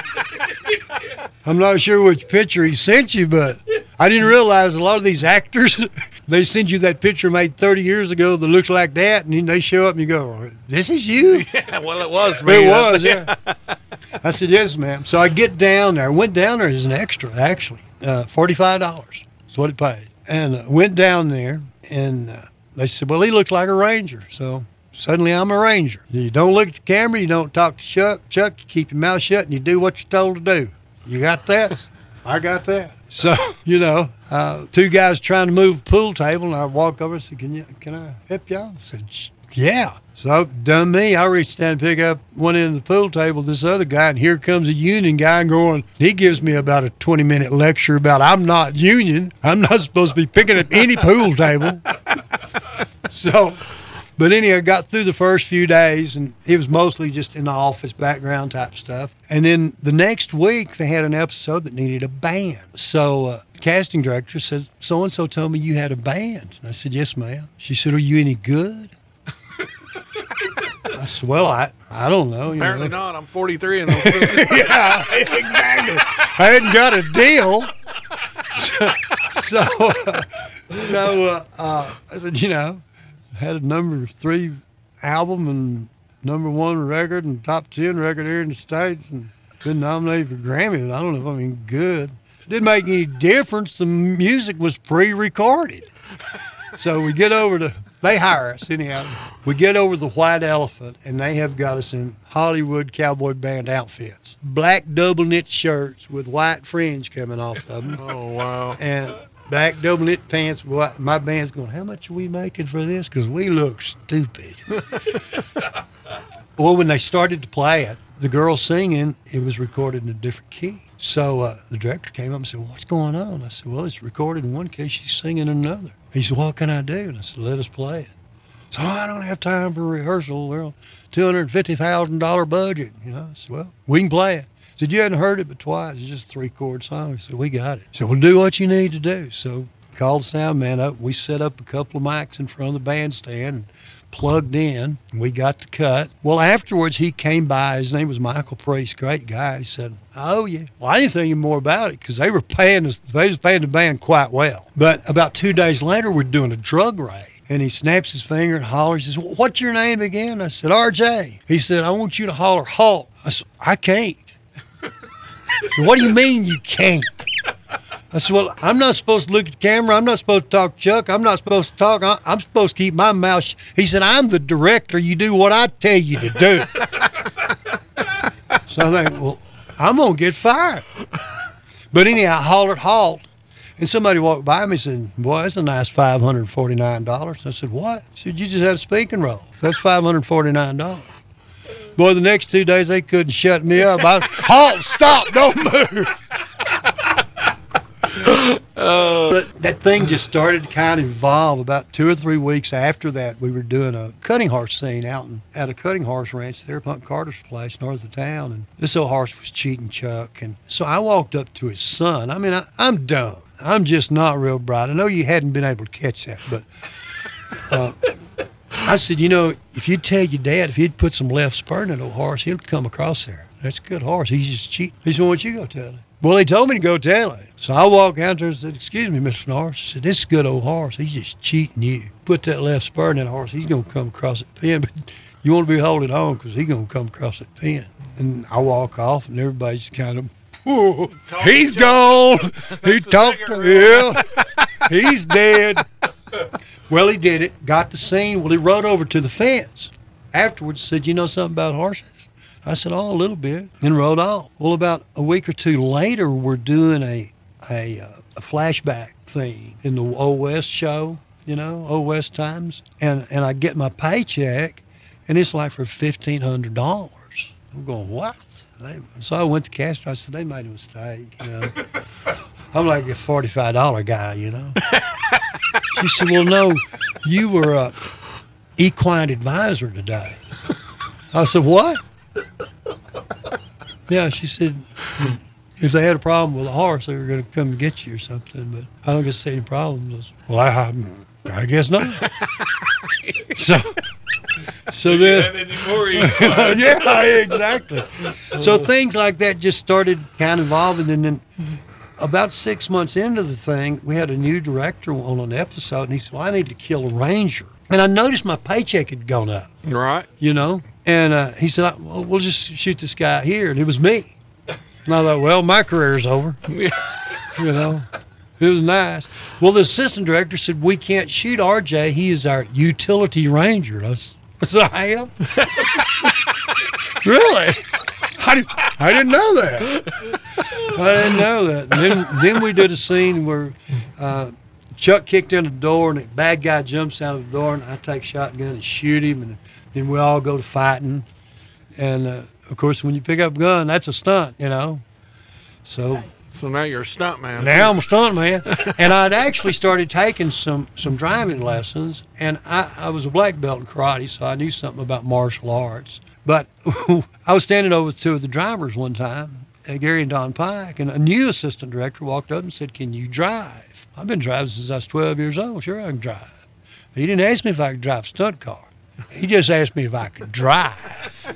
I'm not sure which picture he sent you, but I didn't realize a lot of these actors, they send you that picture made thirty years ago that looks like that, and then they show up and you go, this is you? Yeah, well, it was me. It was, yeah. I said, yes, ma'am. So I get down there. I went down there as an extra, actually. Uh, forty-five dollars is what it paid. And uh, went down there, and uh, they said, well, he looks like a ranger. So suddenly I'm a ranger. You don't look at the camera, you don't talk to Chuck. Chuck, you keep your mouth shut, and you do what you're told to do. You got that? I got that. So, you know, uh, two guys trying to move a pool table, and I walk over and said, can you, can I help y'all? I said, yeah. So, done me. I reached down and pick up one end of the pool table, this other guy, and here comes a union guy going, he gives me about a twenty-minute lecture about I'm not union. I'm not supposed to be picking up any pool table. So, but anyway, I got through the first few days, and it was mostly just in the office background type stuff. And then the next week, they had an episode that needed a band. So uh, the casting director said, so-and-so told me you had a band. And I said, yes, ma'am. She said, are you any good? I said, well, I, I don't know. You Apparently know. not. I'm forty-three and those films. Yeah, exactly. I hadn't got a deal. So, so, uh, so uh, uh, I said, you know, had a number three album and number one record and top ten record here in the States, and been nominated for Grammy. I don't know if I'm even good. Didn't make any difference. The music was pre-recorded. So we get over to, they hire us anyhow. We get over the White Elephant, and they have got us in Hollywood cowboy band outfits. Black double knit shirts with white fringe coming off of them. Oh, wow. And black double knit pants. My band's going, how much are we making for this? Because we look stupid. Well, when they started to play it, the girl singing, it was recorded in a different key. So uh, the director came up and said, well, what's going on? I said, well, it's recorded in one key, she's singing in another. He said, what can I do? And I said, let us play it. So I don't have time for rehearsal. We're on two hundred fifty thousand dollars budget. You know, I said, well, we can play it. He said, you hadn't heard it but twice. It's just a three-chord song. He said, we got it. So we'll do what you need to do. So called the sound man up. We set up a couple of mics in front of the bandstand and plugged in. And we got the cut. Well, afterwards, he came by. His name was Michael Priest, great guy. He said, I owe you. Well, I didn't think any more about it because they were paying us. They was paying the band quite well. But about two days later, we're doing a drug raid. And he snaps his finger and hollers. He says, what's your name again? I said, R J. He said, I want you to holler halt. I said, I can't. So what do you mean you can't? I said, well, I'm not supposed to look at the camera. I'm not supposed to talk to Chuck. I'm not supposed to talk. I- I'm supposed to keep my mouth shut. He said, I'm the director. You do what I tell you to do. So I think, well, I'm going to get fired. But anyhow, I hollered halt. And somebody walked by me and said, boy, that's a nice five hundred forty-nine dollars. I said, what? He said, you just had a speaking role. That's five hundred forty-nine dollars. Boy, the next two days, they couldn't shut me up. I, halt, stop, don't move. Uh, but that thing just started to kind of evolve. About two or three weeks after that, we were doing a cutting horse scene out in, at a cutting horse ranch there, Punk Carter's place, north of town. And this old horse was cheating Chuck. And so I walked up to his son. I mean, I, I'm dumb. I'm just not real bright. I know you hadn't been able to catch that, but uh, I said, you know, if you'd tell your dad, if he'd put some left spur in that old horse, he'll come across there. That's a good horse. He's just cheating. He said, why don't you go tell him? Well, he told me to go tell him. So I walked out there and said, excuse me, Mister Norris. I said, this is a good old horse. He's just cheating you. Put that left spur in that horse, he's going to come across that pen. But you want to be holding on because he's going to come across that pen. And I walk off, and everybody's kind of, oh, he's gone. He talked to him. He's dead. Well, he did it. Got the scene. Well, he rode over to the fence. Afterwards, said, you know something about horses? I said, oh, a little bit, and rode off. Well, about a week or two later, we're doing a a, uh, a flashback thing in the Old West show, you know, Old West Times, and and I get my paycheck, and it's like for fifteen hundred dollars. I'm going, what? They, so I went to Castro. I said, they made a mistake, you know. I'm like a forty-five dollar guy, you know. She said, well, no, you were a equine advisor today. I said, what? Yeah, she said, if they had a problem with a horse, they were going to come and get you or something, but I don't guess any problems. I said, well, I, I guess not. so, so then, yeah, exactly. So things like that just started kind of evolving, and then about six months into the thing, we had a new director on an episode, and he said, well, I need to kill a ranger. And I noticed my paycheck had gone up. Right. You know? And uh, he said, well, we'll just shoot this guy here. And it was me. And I thought, well, my career's over. You know? It was nice. Well, the assistant director said, we can't shoot R J. He is our utility ranger. I said, I am? Really? I didn't, I didn't know that. I didn't know that. And then, then we did a scene where uh, Chuck kicked in the door, and the bad guy jumps out of the door, and I take shotgun and shoot him, and then we all go to fighting. And, uh, of course, when you pick up a gun, that's a stunt, you know. So so now you're a stunt man. Now I'm a stunt man. And I'd actually started taking some, some driving lessons, and I, I was a black belt in karate, so I knew something about martial arts. But I was standing over with two of the drivers one time, uh, Gary and Don Pike, and a new assistant director walked up and said, can you drive? I've been driving since I was twelve years old. Sure, I can drive. He didn't ask me if I could drive a stunt car. He just asked me if I could drive.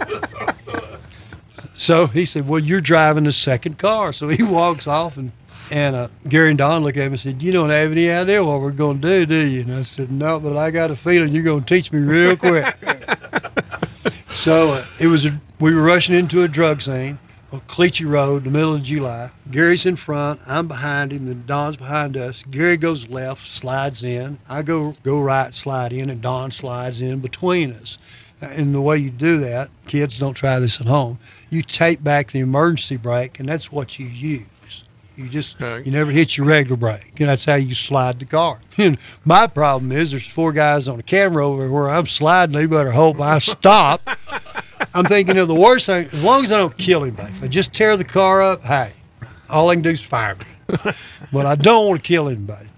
So he said, well, you're driving the second car. So he walks off, and, and uh, Gary and Don looked at me and said, you don't have any idea what we're going to do, do you? And I said, no, but I got a feeling you're going to teach me real quick. So uh, it was a, we were rushing into a drug scene on Cleachy Road in the middle of July. Gary's in front, I'm behind him, then Don's behind us. Gary goes left, slides in. I go go right, slide in, and Don slides in between us. And the way you do that, kids, don't try this at home, you tape back the emergency brake, and that's what you use. You just, okay. You never hit your regular brake, and that's how you slide the car. And my problem is there's four guys on the camera over where I'm sliding. They better hope I stop. I'm thinking of the worst thing, as long as I don't kill anybody. If I just tear the car up, hey, all I can do is fire me. But I don't want to kill anybody.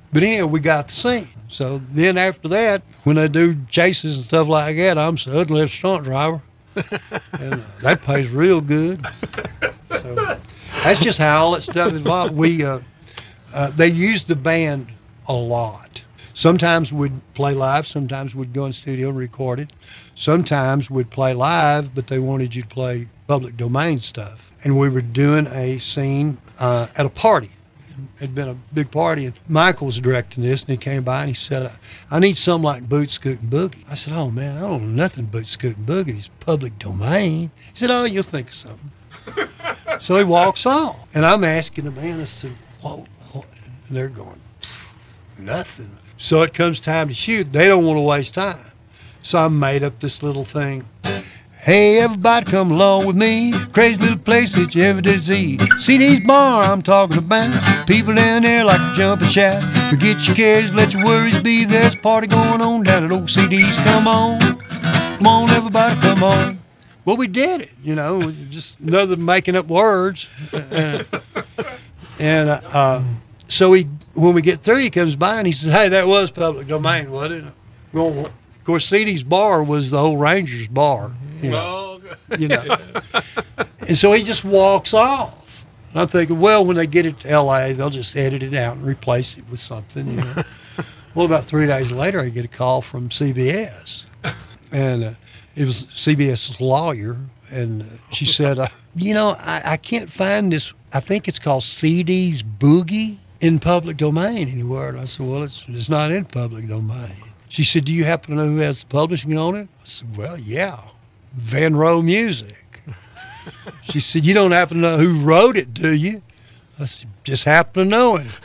But anyway, we got the scene. So then after that, when they do chases and stuff like that, I'm suddenly a stunt driver. And uh, that pays real good. So that's just how all that stuff involved. We, uh, uh, they used the band a lot. Sometimes we'd play live. Sometimes we'd go in the studio and record it. Sometimes we'd play live, but they wanted you to play public domain stuff. And we were doing a scene uh, at a party. It had been a big party, and Michael was directing this, and he came by and he said, I need something like Boot Scoot and Boogie. I said, oh, man, I don't know nothing Boot Scoot and Boogie. It's public domain. He said, oh, you'll think of something. So he walks off, and I'm asking the band, I said, what, what? And they're going, nothing. So it comes time to shoot. They don't want to waste time. So I made up this little thing. Hey, everybody come along with me. Crazy little place that you ever did see. C D's bar I'm talking about. People down there like to jump and shout. Forget your cares, let your worries be. There's a party going on down at old C D's. Come on. Come on, everybody, come on. Well, we did it, you know, just another making up words. Uh, and uh, so he, when we get through, he comes by and he says, hey, that was public domain, wasn't it? Well, of course, C D's bar was the old Rangers bar. You know, you know. And so he just walks off. And I'm thinking, well, when they get it to L A, they'll just edit it out and replace it with something, you know. Well, about three days later, I get a call from C B S. And uh, it was CBS's lawyer. And uh, she said, uh, you know, I, I can't find this. I think it's called C D's Boogie in public domain anywhere. And I said, well, it's, it's not in public domain. She said, do you happen to know who has the publishing on it? I said, well, yeah. Van Row Music. She said, you don't happen to know who wrote it, do you? I said, just happen to know him.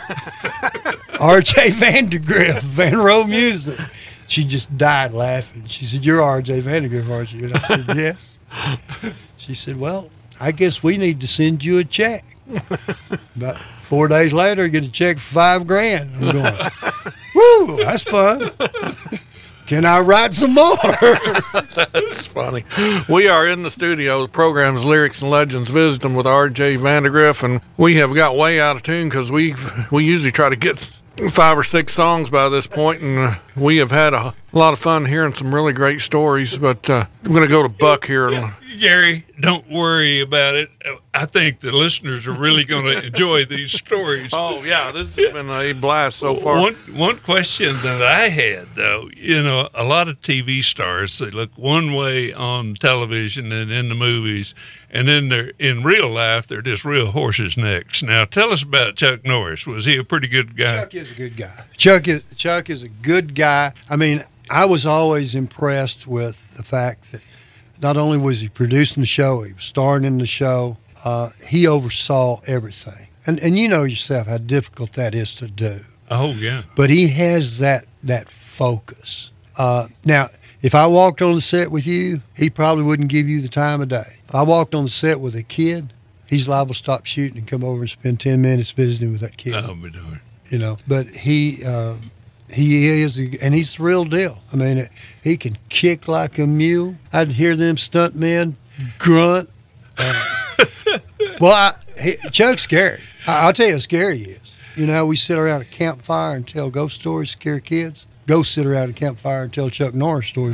R J Vandegrift, Van Row Music. She just died laughing. She said, you're R J Vandegrift, aren't you? And I said, yes. She said, well, I guess we need to send you a check. About four days later, I get a check for five grand. I'm going, woo, that's fun. Can I write some more? That's funny. We are in the studio. The program's Lyrics and Legends, visiting with R J Vandegrift, and we have got way out of tune because we we usually try to get five or six songs by this point, and uh, we have had a lot of fun hearing some really great stories. But uh, I'm going to go to Buck here. And, Gary, don't worry about it. I think the listeners are really going to enjoy these stories. oh, yeah, this has been a blast so far. One, one question that I had, though, you know, a lot of T V stars, they look one way on television and in the movies, and then they're in real life, they're just real horses' necks. Now, tell us about Chuck Norris. Was he a pretty good guy? Chuck is a good guy. Chuck is, Chuck is a good guy. I mean, I was always impressed with the fact that not only was he producing the show, he was starring in the show. Uh, he oversaw everything. And and you know yourself how difficult that is to do. Oh, yeah. But he has that that focus. Uh, now, if I walked on the set with you, he probably wouldn't give you the time of day. If I walked on the set with a kid, he's liable to stop shooting and come over and spend ten minutes visiting with that kid. Oh, but darn. You know, but he... Uh, He is, and he's the real deal. I mean, he can kick like a mule. I'd hear them stunt men grunt. Uh, well, I, he, Chuck's scary. I, I'll tell you how scary he is. You know how we sit around a campfire and tell ghost stories, scare kids? Go sit around a campfire and tell Chuck Norris stories.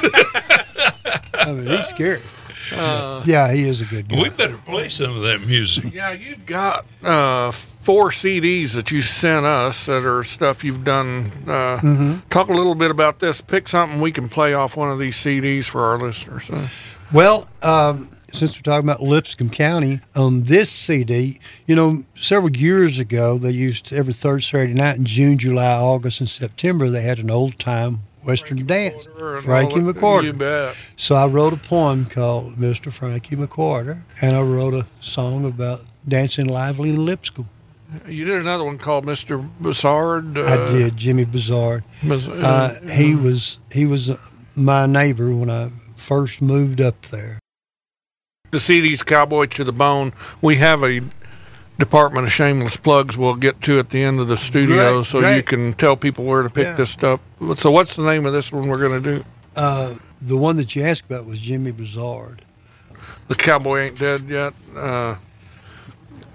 I mean, he's scary. Uh, yeah, he is a good guy. We better play some of that music. Yeah, you've got uh, four C Ds that you sent us that are stuff you've done. Uh, mm-hmm. Talk a little bit about this. Pick something we can play off one of these C Ds for our listeners. Uh, well, um, since we're talking about Lipscomb County, on this C D, you know, several years ago, they used every third Saturday night in June, July, August, and September, they had an old-time Western dance, Frankie McQuarter. You bet. So I wrote a poem called Mister Frankie McQuarter, and I wrote a song about dancing lively in Lipscomb. You did another one called Mister Buzzard. Uh, I did, Jimmy Buzzard. Buzz- uh, he was he was my neighbor when I first moved up there. The C D's Cowboy to the Bone. We have a Department of Shameless Plugs we'll get to at the end of the studio, great, so great. you can tell people where to pick Yeah. this stuff. So what's the name of this one we're going to do? Uh, the one that you asked about was Jimmy Buzzard. The Cowboy Ain't Dead Yet. Uh,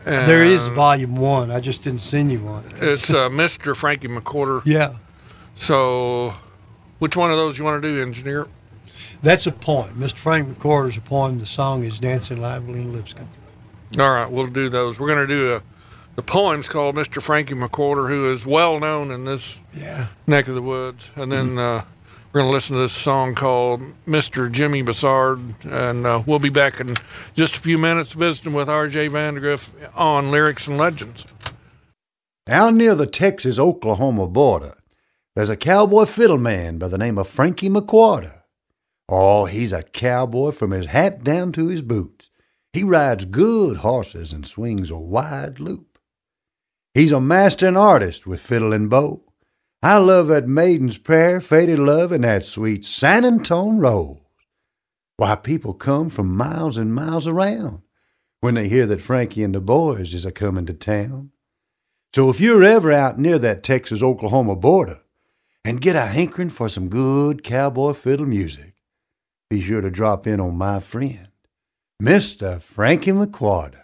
And There is volume one. I just didn't send you one. It's uh, Mister Frankie McWhorter. Yeah. So, which one of those you want to do, engineer? That's a poem. Mister Frank McWhorter's a poem. The song is Dancing Lively in Lipscomb. All right, we'll do those. We're going to do a, the poem's called Mister Frankie McWhorter, who is well known in this Yeah. neck of the woods. And then uh, we're going to listen to this song called Mister Jimmy Bassard. And uh, we'll be back in just a few minutes visiting with R J Vandegrift on Lyrics and Legends. Out near the Texas-Oklahoma border, there's a cowboy fiddle man by the name of Frankie McWhorter. Oh, he's a cowboy from his hat down to his boots. He rides good horses and swings a wide loop. He's a master and artist with fiddle and bow. I love that maiden's prayer, faded love, and that sweet San Antone rose. Why, people come from miles and miles around when they hear that Frankie and the boys is a-comin' to town. So if you're ever out near that Texas-Oklahoma border and get a hankering for some good cowboy fiddle music, be sure to drop in on my friend, Mister Frankie McWhorter.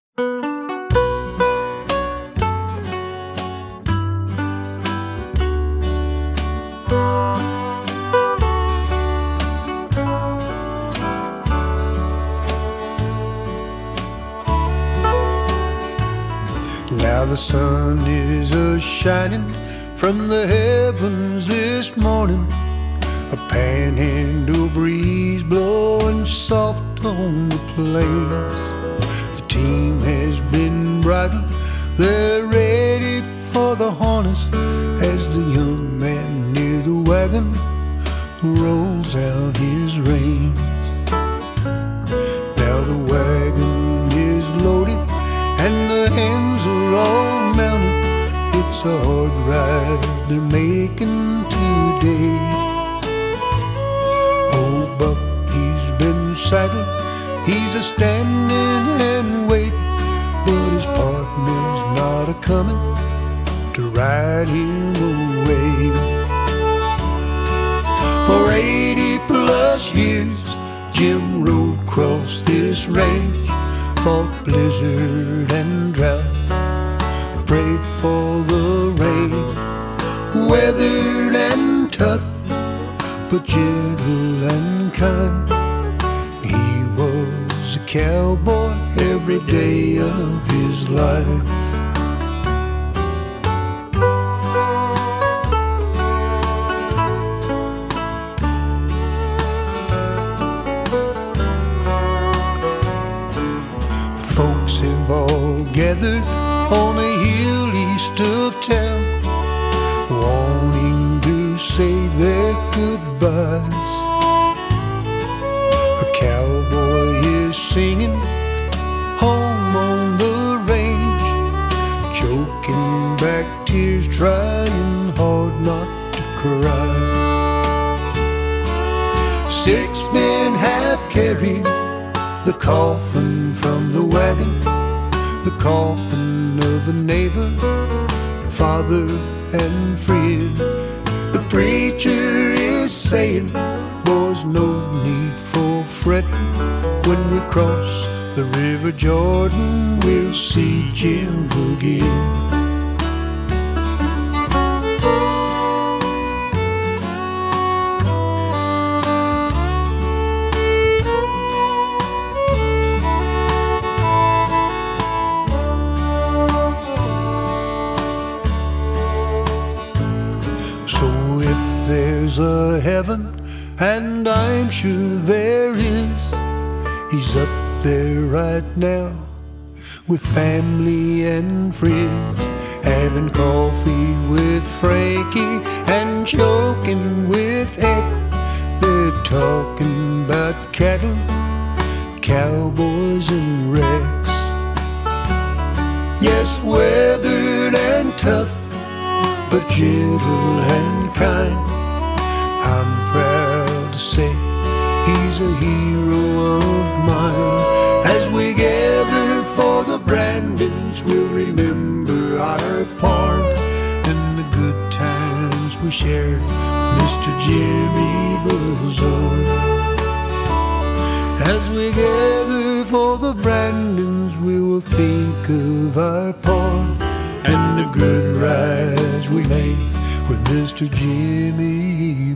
Now the sun is a-shining from the heavens this morning, a panhandle breeze blowing soft on the plains. The team has been bridled, they're ready for the harness as the young man near the wagon rolls out his reins. Now the wagon is loaded and the hands are all mounted. It's a hard ride they're making today. Old Buck, he's been saddled, he's a-standing and waiting, but his partner's not a-coming to ride him away. For eighty plus years, Jim rode across this range, fought blizzard and drought, prayed for the rain, weathered and tough, but gentle and kind. He was a cowboy every day of his life. Folks have all gathered on a hill east of town, wanting to say their goodbyes. A cowboy is singing home on the range, choking back tears, trying hard not to cry. Six men have carried the coffin from the wagon, the coffin of a neighbor, father and friend. The preacher is saying, boys, no need for fretting. When we cross the River Jordan, we'll see Jim again. There's a heaven, and I'm sure there is. He's up there right now with family and friends, having coffee with Frankie and joking with Heck. They're talking about cattle, cowboys and wrecks. Yes, weathered and tough, but gentle and kind. I'm proud to say he's a hero of mine. As we gather for the brandings, we'll remember our part and the good times we shared, Mister Jimmy Bassard. As we gather for for the Brandons, we will think of our part and the good rides we made with Mister Jimmy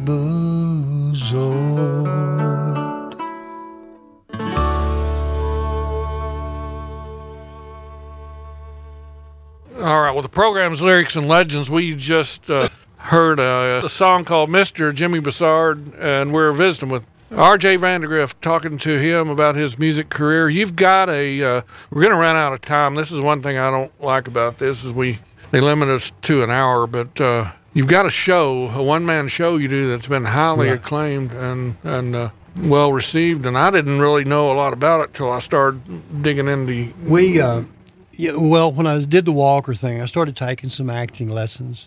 Buzzard. All right, well, the program's Lyrics and Legends, we just uh, heard a, a song called Mister Jimmy Buzzard, and we're visiting with R J Vandegrift, talking to him about his music career. You've got a, uh, we're going to run out of time. This is one thing I don't like about this is we, they limit us to an hour, but uh, you've got a show, a one-man show you do that's been highly Right. acclaimed and, and uh, well received, and I didn't really know a lot about it till I started digging into. We, uh, yeah, well, when I did the Walker thing, I started taking some acting lessons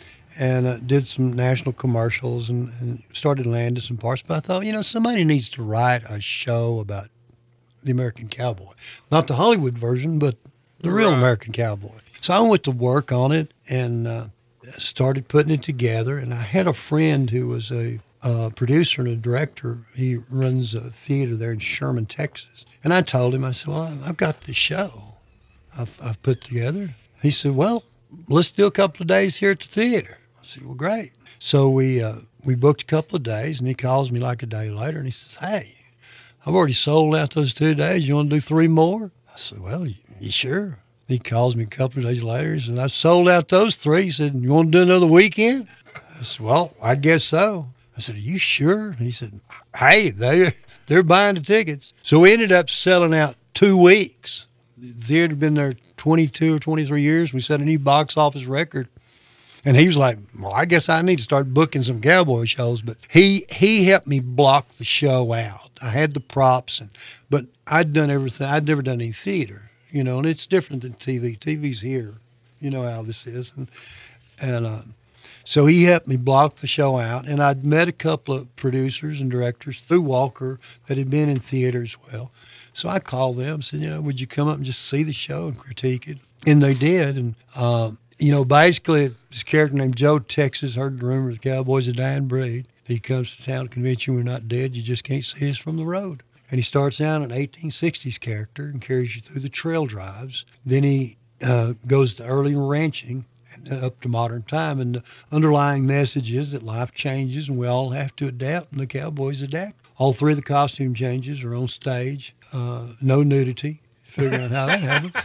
and uh, did some national commercials and, and started landing some parts. But I thought, you know, somebody needs to write a show about the American cowboy. Not the Hollywood version, but the real Right. American cowboy. So I went to work on it and uh, started putting it together. And I had a friend who was a uh, producer and a director. He runs a theater there in Sherman, Texas. And I told him, I said, well, I've got this show I've, I've put together. He said, well, let's do a couple of days here at the theater. I said, well, great. So we uh, we booked a couple of days, and he calls me like a day later, and he says, hey, I've already sold out those two days. You want to do three more? I said, well, you, you sure? He calls me a couple of days later. He said, I've sold out those three. He said, you want to do another weekend? I said, well, I guess so. I said, are you sure? And he said, hey, they, they're buying the tickets. So we ended up selling out two weeks. The theater had been there twenty-two or twenty-three years. We set a new box office record. And he was like, well, I guess I need to start booking some cowboy shows. But he he helped me block the show out. I had the props, and but I'd done everything. I'd never done any theater, you know, and it's different than T V. T V's here. You know how this is. And, and uh, so he helped me block the show out. And I'd met a couple of producers and directors through Walker that had been in theater as well. So I called them and said, you know, would you come up and just see the show and critique it? And they did. And, um, you know, basically this character named Joe Texas heard the rumor the cowboy's a dying breed. He comes to town to convince you we're not dead. You just can't see us from the road. And he starts out an eighteen sixties character and carries you through the trail drives. Then he uh, goes to early ranching and up to modern time. And the underlying message is that life changes and we all have to adapt, and the cowboys adapt. All three of the costume changes are on stage. Uh, no nudity. Figure out how that happens.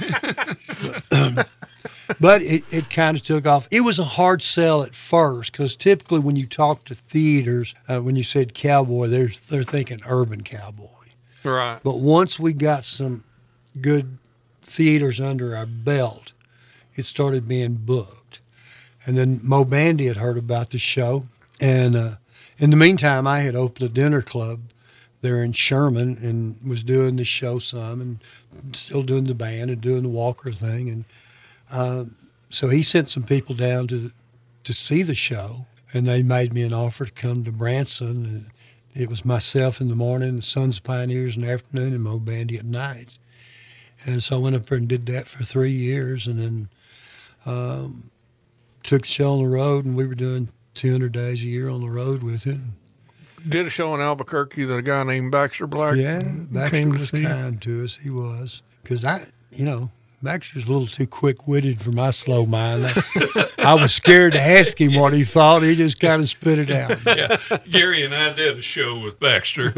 but um, but it, it kind of took off. It was a hard sell at first because typically when you talk to theaters, uh, when you said cowboy, they're, they're thinking urban cowboy. Right. But once we got some good theaters under our belt, it started being booked. And then Mo Bandy had heard about the show. And uh, in the meantime, I had opened a dinner club there in Sherman and was doing the show some and still doing the band and doing the Walker thing. And uh, so he sent some people down to to see the show, and they made me an offer to come to Branson. And it was myself in the morning, the Sons of Pioneers in the afternoon, and Mo Bandy at night. And so I went up there and did that for three years, and then um, took the show on the road, and we were doing two hundred days a year on the road with it. Did a show in Albuquerque that a guy named Baxter Black Yeah, Baxter came to was see. kind to us. He was. Because I, you know, Baxter's a little too quick-witted for my slow mind. I, I was scared to ask him what he thought. He just kind of spit it out. Yeah, Gary and I did a show with Baxter.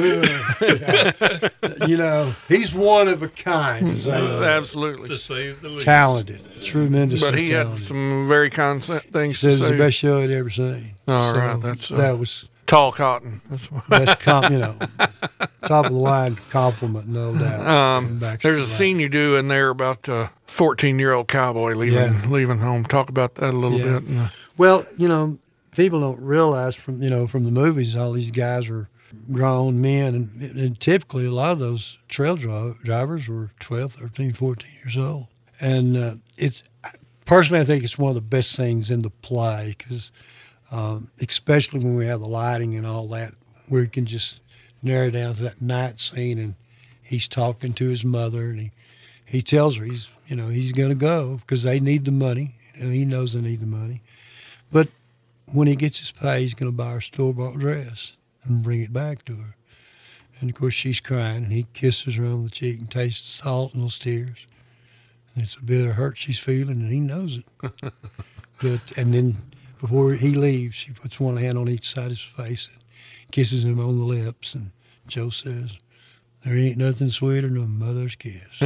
You know, he's one of a kind. He's Uh, uh, absolutely. To say the least. talented, tremendously But he talented. had some very kind se- He things said to it was say. the best show I'd ever seen. All So right, that's, uh, that was Tall cotton. That's what. best, com- you know, top of the line compliment, no doubt. Um, from Baxter there's a Black. scene you do in there about a fourteen-year-old cowboy leaving Yeah. leaving home. Talk about that a little Yeah. bit. And, uh, Well, you know, people don't realize from you know from the movies all these guys are grown men, and, and typically a lot of those trail dri- drivers were twelve, thirteen, fourteen years old. And uh, it's personally, I think it's one of the best things in the play because, um, especially when we have the lighting and all that, where you can just narrow down to that night scene, and he's talking to his mother, and he he tells her he's you know he's going to go because they need the money, and he knows they need the money. But when he gets his pay, he's going to buy her store-bought dress and bring it back to her. And, of course, she's crying, and he kisses her on the cheek and tastes the salt in those tears. And it's a bit of hurt she's feeling, and he knows it. But and then before he leaves, she puts one hand on each side of his face and kisses him on the lips. And Joe says, "There ain't nothing sweeter than a mother's kiss."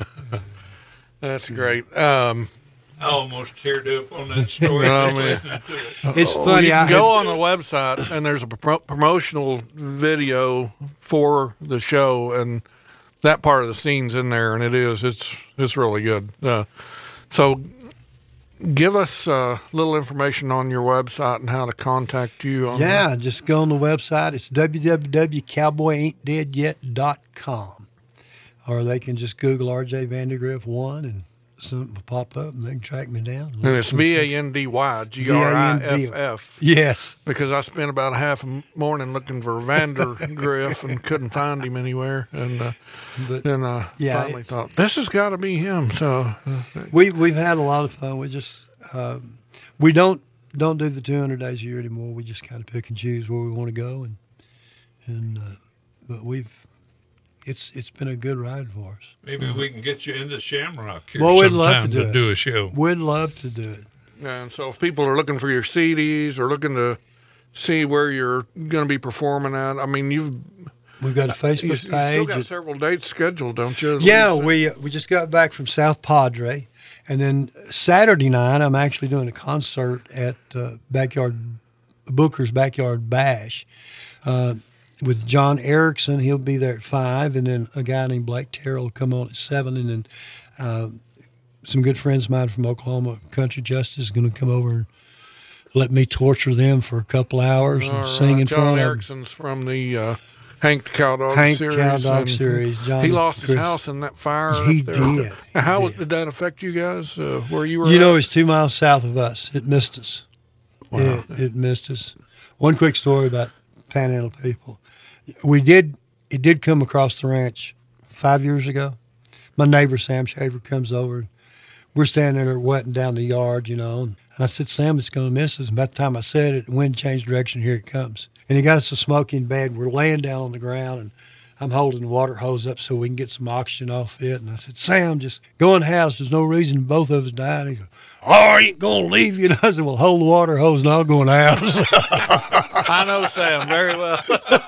That's great. Um, I almost teared up on that story. I mean, It's oh, funny. you I can go had- on the website, and there's a pro- promotional video for the show, and that part of the scene's in there, and it is. It's it's really good. Uh, so give us a little information on your website and how to contact you. On Yeah, just go on the website. It's w w w dot cowboy ain't dead yet dot com. Or they can just Google R J Vandegrift one and something will pop up and they can track me down. And it's V A N D Y G R I F F. Yes. Because I spent about half a morning looking for Vandergriff and couldn't find him anywhere. And uh, But then I yeah, finally it's- thought, this has got to be him. So uh, we, we've had a lot of fun. We just, um, we don't don't do the two hundred days a year anymore. We just kind of pick and choose where we want to go. And, and uh, but we've, It's it's been a good ride for us. Maybe we can get you into Shamrock here Well, we'd love to sometime do to it. do a show. We'd love to do it. And so if people are looking for your C Ds or looking to see where you're going to be performing at, I mean, you've We've got a you, Facebook you still page. got several dates scheduled, don't you? Yeah, we uh, we just got back from South Padre, and then Saturday night I'm actually doing a concert at uh, Backyard Booker's Backyard Bash uh, with John Erickson. He'll be there at five, and then a guy named Blake Terrell will come on at seven, and then uh, some good friends of mine from Oklahoma, Country Justice, is going to come over and let me torture them for a couple hours and All sing right. in John front of them. Erickson's from the uh, Hank the Cowdog Hank series. Cowdog and series. John he lost his Chris. house in that fire. He up there. did. He How did. did that affect you guys? Uh, where you were? You at? know, it's two miles south of us. It missed us. It, it missed us. One quick story about Panhandle people. We did, it did come across the ranch five years ago. My neighbor, Sam Shaver, comes over. We're standing there wetting down the yard, you know. And I said, Sam, it's going to miss us. And by the time I said it, the wind changed direction. Here it comes. And he got us a smoking bed. We're laying down on the ground, and I'm holding the water hose up so we can get some oxygen off it. And I said, Sam, just go in the house. There's no reason both of us died. And he goes, oh, I ain't going to leave you. And I said, well, hold the water hose and I'll go in the house. I know Sam very well.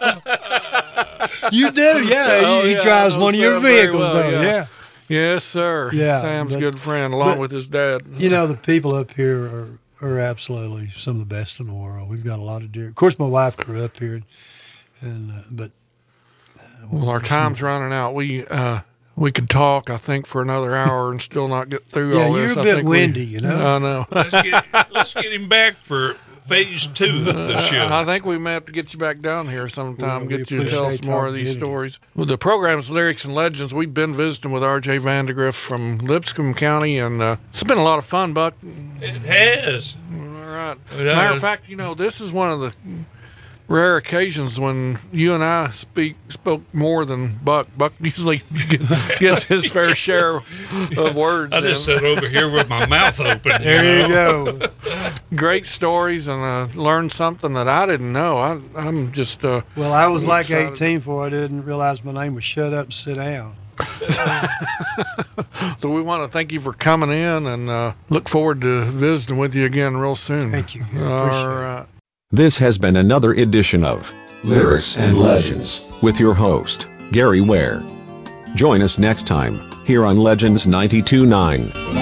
You do, yeah. Oh, he, he yeah, drives I know one of your Sam very vehicles, well, though. yeah. Yeah. Yes, sir. Yeah, Sam's a but- good friend, along but- with his dad. You know, the people up here are, are absolutely some of the best in the world. We've got a lot of deer. Of course, my wife grew up here, and uh, but Well, our time's running out. We uh, we could talk, I think, for another hour and still not get through yeah, all this. you're a I bit think we- windy, you know. I know. Let's get, let's get him back for phase two of the show. I think we may have to get you back down here sometime, Well, we get you to tell us appreciate more the of these opportunity. stories. Well, the program's Lyrics and Legends. We've been visiting with R J Vandegrift from Lipscomb County, and uh, it's been a lot of fun, Buck. It has. All right. It Matter has. of fact, you know, this is one of the rare occasions when you and I speak spoke more than Buck. Buck usually gets his fair share of words. I just in. sat over here with my mouth open. There you go. Great stories, and uh, learned something that I didn't know. I, I'm just uh, Well, I was like excited. eighteen before I didn't realize my name was Shut Up and Sit Down. So we want to thank you for coming in, and uh, look forward to visiting with you again real soon. Thank you. I All appreciate it. right. This has been another edition of Lyrics and Legends with your host, Gary Ware. Join us next time here on Legends ninety-two point nine.